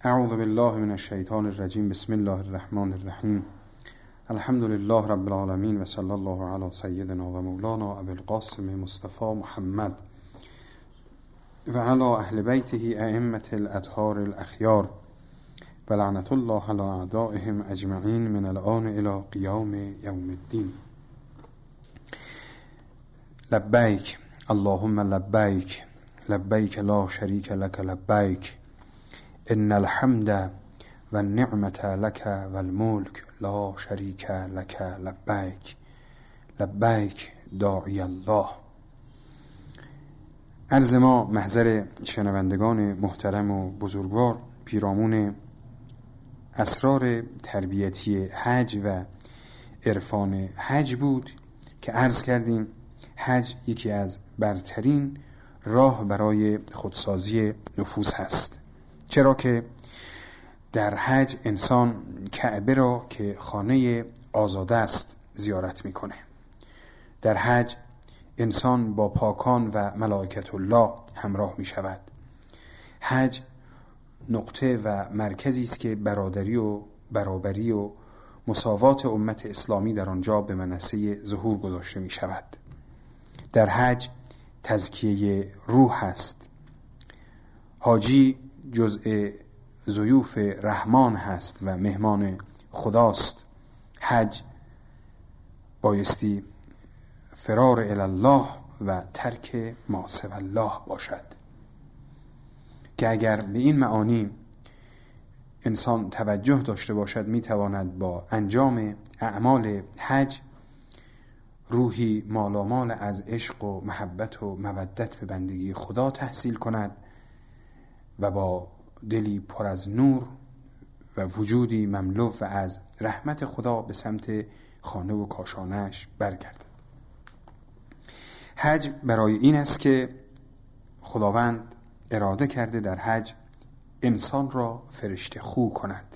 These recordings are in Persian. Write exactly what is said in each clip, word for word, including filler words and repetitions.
اعوذ بالله من الشیطان الرجیم. بسم الله الرحمن الرحیم. الحمد لله رب العالمین و صلی الله علی سیدنا و مولانا ابی القاسم مصطفى محمد و علی اهل بیته ائمة الاطهار الاخیار و لعنت الله علی اعدائهم اجمعین من الآن الی قیام یوم الدین. لبیک اللهم لبیک لبیک لا شریک لک لبیک ان الحمد و النعمت لک و الملک لا شریک لک لبیک لبیک داعی الله. عرض ما محضر شنوندگان محترم و بزرگوار پیرامون اسرار تربیتی حج و عرفان حج بود که عرض کردیم حج یکی از برترین راه برای خودسازی نفوس هست، چرا که در حج انسان کعبه را که خانه آزاده است زیارت میکنه. در حج انسان با پاکان و ملائکت الله همراه می شود. حج نقطه و مرکزی است که برادری و برابری و مساوات امت اسلامی در آنجا به منصه ظهور گذاشته می شود. در حج تزکیه روح است. حاجی جزء ضیوف رحمان هست و مهمان خداست. حج بایستی فرار الی الله و ترک ما سوی الله باشد که اگر به این معانی انسان توجه داشته باشد میتواند با انجام اعمال حج روحی مالامال از عشق و محبت و مودت به بندگی خدا تحصیل کند و با دلی پر از نور و وجودی مملو و از رحمت خدا به سمت خانه و کاشانه‌اش برگردد. حج برای این است که خداوند اراده کرده در حج انسان را فرشته خو کند.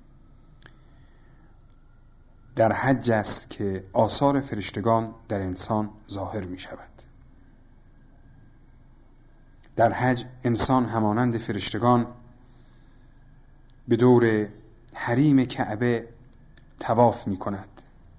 در حج است که آثار فرشتگان در انسان ظاهر می شود. در حج انسان همانند فرشتگان به دور حریم کعبه طواف می کند.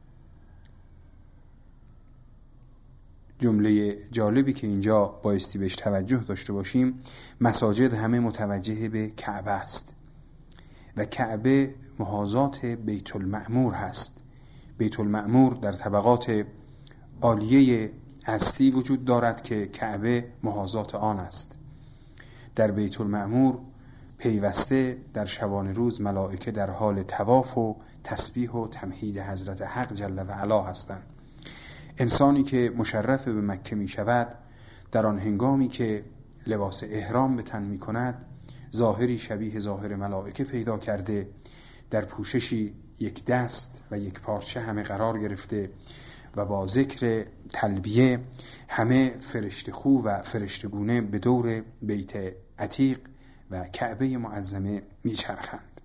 جمله جالبی که اینجا بایستی بهش توجه داشته باشیم، مساجد همه متوجه به کعبه است و کعبه محاذات بیت المعمور هست. بیت المعمور در طبقات عالیه هستی وجود دارد که کعبه محاذات آن است. در بیت المعمور پیوسته در شبانه روز ملائکه در حال طواف و تسبیح و تمهید حضرت حق جل و علا هستند. انسانی که مشرف به مکه می شود در آن هنگامی که لباس احرام به تن می کند ظاهری شبیه ظاهر ملائکه پیدا کرده، در پوششی یک دست و یک پارچه همه قرار گرفته و با ذکر تلبیه همه فرشته خو و فرشتگونه به دور بیت عتیق و کعبه معظمه می چرخند.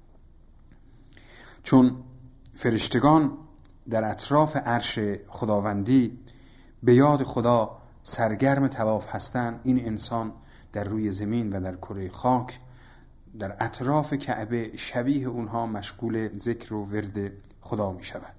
چون فرشتگان در اطراف عرش خداوندی به یاد خدا سرگرم طواف هستند، این انسان در روی زمین و در کره خاک در اطراف کعبه شبیه اونها مشغول ذکر و ورد خدا می شود.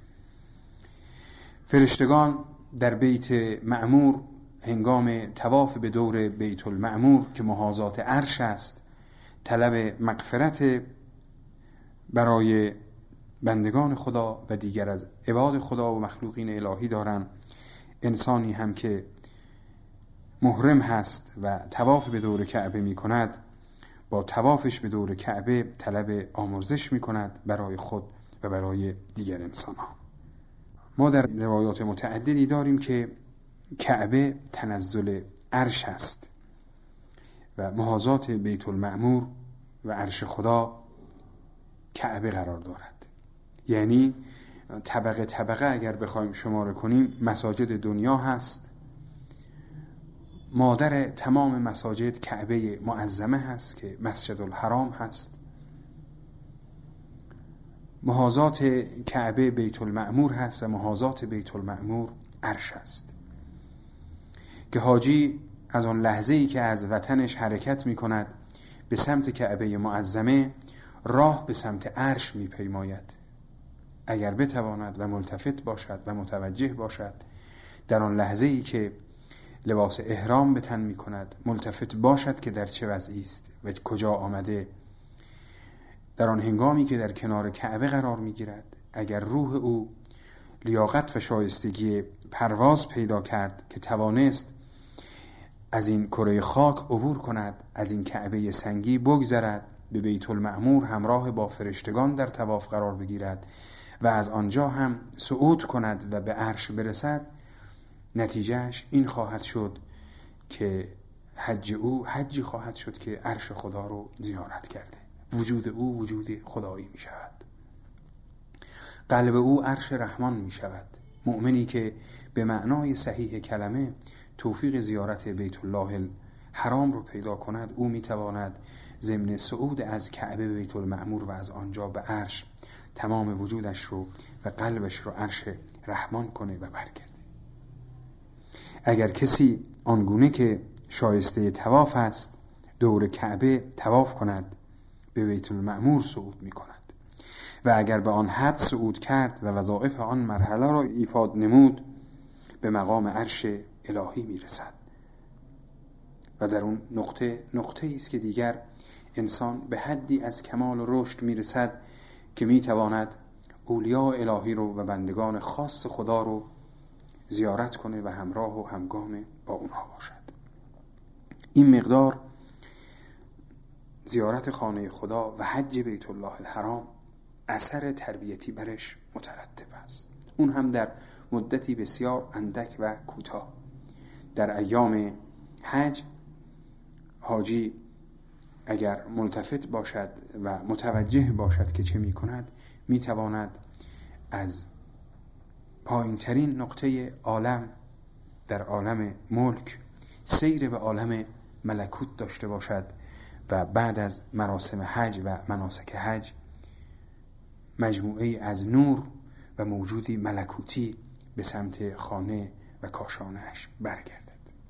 فرشتگان در بیت معمور هنگام طواف به دور بیت المعمور که محاذات عرش است طلب مغفرت برای بندگان خدا و دیگر از عباد خدا و مخلوقین الهی دارن. انسانی هم که محرم هست و طواف به دور کعبه می کند با طوافش به دور کعبه طلب آمرزش می کند برای خود و برای دیگر انسان ها. ما در روایات متعددی داریم که کعبه تنزل عرش است و محاذات بیت المعمور و عرش خدا کعبه قرار دارد. یعنی طبقه طبقه اگر بخوایم شماره کنیم مساجد دنیا هست، مادر تمام مساجد کعبه معظمه هست که مسجد الحرام هست. محاذات کعبه بیت المعمور هست و محاذات بیت المعمور عرش است که حاجی از آن لحظه‌ای که از وطنش حرکت می کند به سمت کعبه معظمه راه به سمت عرش میپیماید. اگر بتواند و ملتفت باشد و متوجه باشد در آن لحظه ای که لباس احرام به تن می کند، ملتفت باشد که در چه وضعی است و کجا آمده، در آن هنگامی که در کنار کعبه قرار می گیرد، اگر روح او لیاقت و شایستگی پرواز پیدا کرد که توانست از این کره خاک عبور کند، از این کعبه سنگی بگذرد، به بیت المعمور همراه با فرشتگان در طواف قرار بگیرد و از آنجا هم صعود کند و به عرش برسد، نتیجهش این خواهد شد که حج او حجی خواهد شد که عرش خدا رو زیارت کرده. وجود او وجود خدایی می شود. قلب او عرش رحمان می شود. مؤمنی که به معنای صحیح کلمه توفیق زیارت بیت الله الحرام رو پیدا کند، او می تواند ضمن صعود از کعبه به بیت المعمور و از آنجا به عرش تمام وجودش رو و قلبش رو عرش رحمان کنه و برگرده. اگر کسی آنگونه که شایسته طواف است دور کعبه طواف کند، به بیت المعمور صعود می کند و اگر به آن حد صعود کرد و وظایف آن مرحله را ایفاد نمود، به مقام عرش الهی می رسد و در اون نقطه نقطه است که دیگر انسان به حدی از کمال و رشد می رسد که می تواند اولیاء الهی رو و بندگان خاص خدا رو زیارت کنه و همراه و همگام با اونها باشد. این مقدار زیارت خانه خدا و حج بیت الله الحرام اثر تربیتی برش مترتب است، اون هم در مدتی بسیار اندک و کوتاه. در ایام حج حاجی اگر ملتفت باشد و متوجه باشد که چه می کند، می تواند از پایین ترین نقطه عالم در عالم ملک سیر به عالم ملکوت داشته باشد و بعد از مراسم حج و مناسک حج مجموعه از نور و موجودی ملکوتی به سمت خانه و کاشانه‌اش برگردد.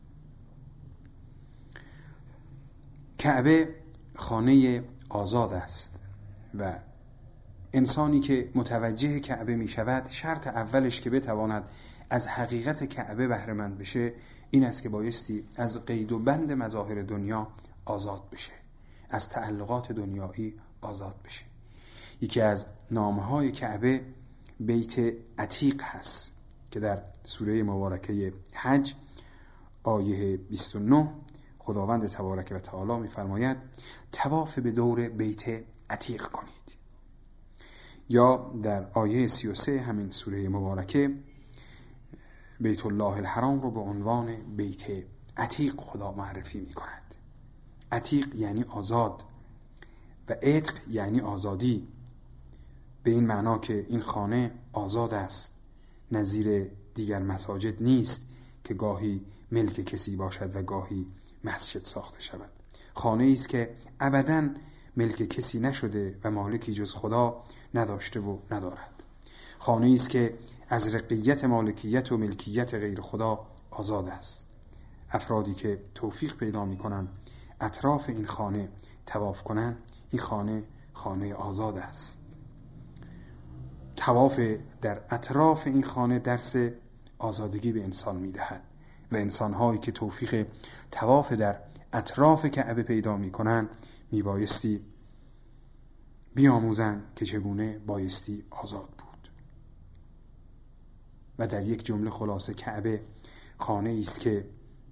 کعبه خانه آزاد است و انسانی که متوجه کعبه می شود، شرط اولش که بتواند از حقیقت کعبه بهره مند بشه این است که بایستی از قید و بند مظاهر دنیا آزاد بشه، از تعلقات دنیایی آزاد بشه. یکی از نامهای کعبه بیت عتیق هست که در سوره مبارکه حج آیه بیست و نه خداوند تبارک و تعالی می‌فرماید طواف به دور بیت عتیق کنید. یا در آیه سی و سه همین سوره مبارکه بیت الله الحرام رو به عنوان بیت عتیق خدا معرفی می کند. عتیق یعنی آزاد و عتق یعنی آزادی، به این معنا که این خانه آزاد است، نظیر دیگر مساجد نیست که گاهی ملک کسی باشد و گاهی مسجد ساخته شود. خانه است که ابداً ملک کسی نشده و مالکی جز خدا نداشته و ندارد. خانه است که از رقیت مالکیت و ملکیت غیر خدا آزاد است. افرادی که توفیق پیدا می کنند اطراف این خانه طواف کنند، این خانه خانه آزاد است. طواف در اطراف این خانه درس آزادگی به انسان می دهد و انسان‌هایی که توفیق طواف در اطراف کعبه پیدا می کنند می بایستی بیاموزند که چگونه بایستی آزاد بود. و در یک جمله خلاصه کعبه خانه است که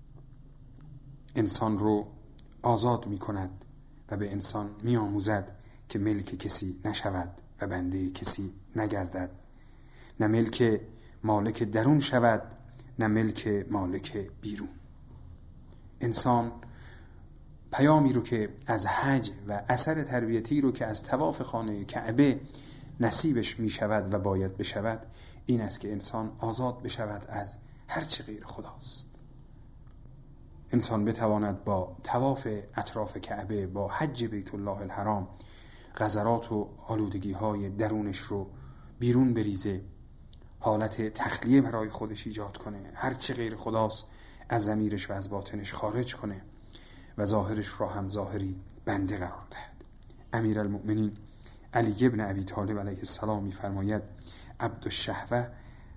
انسان رو آزاد می کند و به انسان می آموزد که ملک کسی نشود و بنده کسی نگردد، نه ملک مالک درون شود نه ملک مالک بیرون. انسان پیامی رو که از حج و اثر تربیتی رو که از طواف خانه کعبه نصیبش می شود و باید بشود این است که انسان آزاد بشود از هر چه غیر خداست. انسان بتواند با طواف اطراف کعبه، با حج بیت الله الحرام قذرات و آلودگی های درونش رو بیرون بریزه، حالت تخلیه برای خودش ایجاد کنه، هر چه غیر خداست از ضمیرش و از باطنش خارج کنه و ظاهرش را هم ظاهری بنده قرار دهد. امیرالمؤمنین علی ابن ابی طالب علیه السلام می‌فرماید عبد الشهوه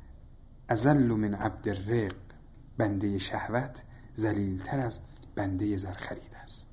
اذل من عبد الرق، بنده شهوت ذلیل‌تر از بنده زرخرید است.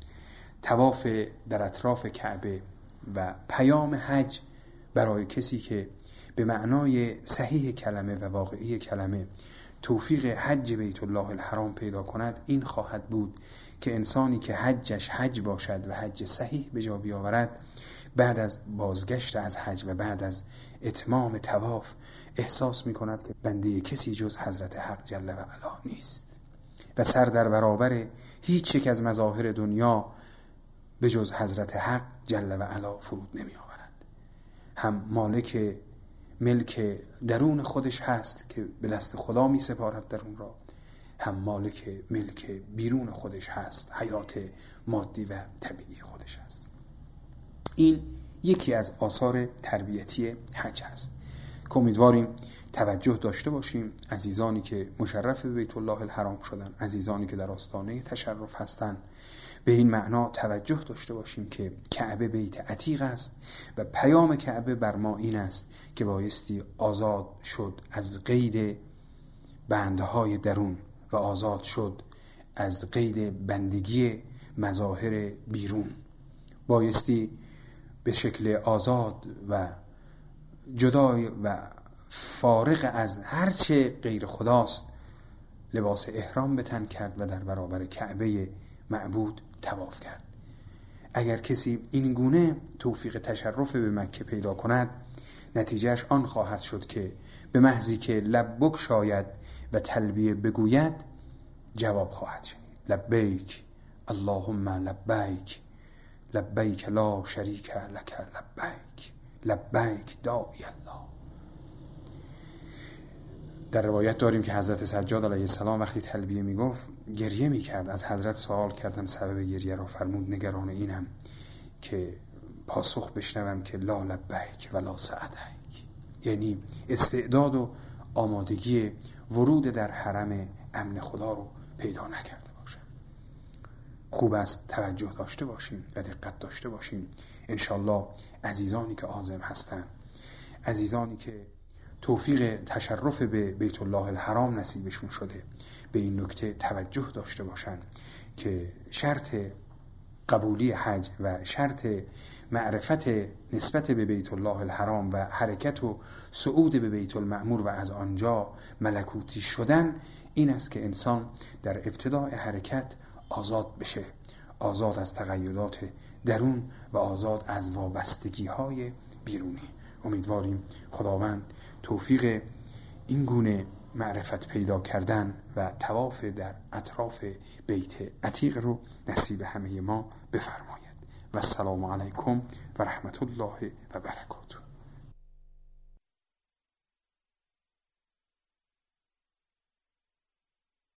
طواف در اطراف کعبه و پیام حج برای کسی که به معنای صحیح کلمه و واقعی کلمه توفیق حج بیت الله الحرام پیدا کند این خواهد بود که انسانی که حجش حج باشد و حج صحیح به جا بیاورد، بعد از بازگشت از حج و بعد از اتمام طواف احساس می کند که بنده کسی جز حضرت حق جل و علا نیست و سر در برابر هیچ یک از مظاهر دنیا به جز حضرت حق جل و علا فرود نمی آورد. هم مالک ملک درون خودش هست که به دست خدا می سپارد درون را، هم مالک ملک بیرون خودش هست، حیات مادی و طبیعی خودش هست. این یکی از آثار تربیتی حج هست که امیدواریم توجه داشته باشیم. عزیزانی که مشرف به بیت الله الحرام شدن، عزیزانی که در آستانه تشرف هستند، به این معنا توجه داشته باشیم که کعبه بیت عتیق است و پیام کعبه بر ما این است که بایستی آزاد شد از قید بندهای درون و آزاد شد از قید بندگی مظاهر بیرون. بایستی به شکل آزاد و جدای و فارغ از هرچه غیر خداست لباس احرام به تن کرد و در برابر کعبه معبود طواف کرد. اگر کسی این گونه توفیق تشرف به مکه پیدا کند، نتیجهش آن خواهد شد که به محضی که لب بگشاید و تلبیه بگوید جواب خواهد شنید. لبیک اللهم لبیک لبیک لا شریک لک لبیک لبیک داعی الله. در روایت داریم که حضرت سجاد علیه السلام وقتی تلبیه میگفت گریه میکرد. از حضرت سوال کردن سبب گریه را، فرمود نگران اینم که پاسخ بشنوم که لا لبیک ولا سعدیک، یعنی استعداد و آمادگی ورود در حرم امن خدا رو پیدا نکرده باشم. خوب است توجه داشته باشیم و دقت داشته باشیم. انشالله عزیزانی که عازم هستن، عزیزانی که توفیق تشرف به بیت الله الحرام نصیبشون شده، به این نکته توجه داشته باشن که شرط قبولی حج و شرط معرفت نسبت به بیت الله الحرام و حرکت و صعود به بیت المعمور و از آنجا ملکوتی شدن این است که انسان در ابتدای حرکت آزاد بشه، آزاد از تقیدات درون و آزاد از وابستگی های بیرونی. امیدواریم خداوند توفیق این گونه معرفت پیدا کردن و طواف در اطراف بیت عتیق رو نصیب همه ما بفرماید. و السلام علیکم و رحمت الله و برکاته.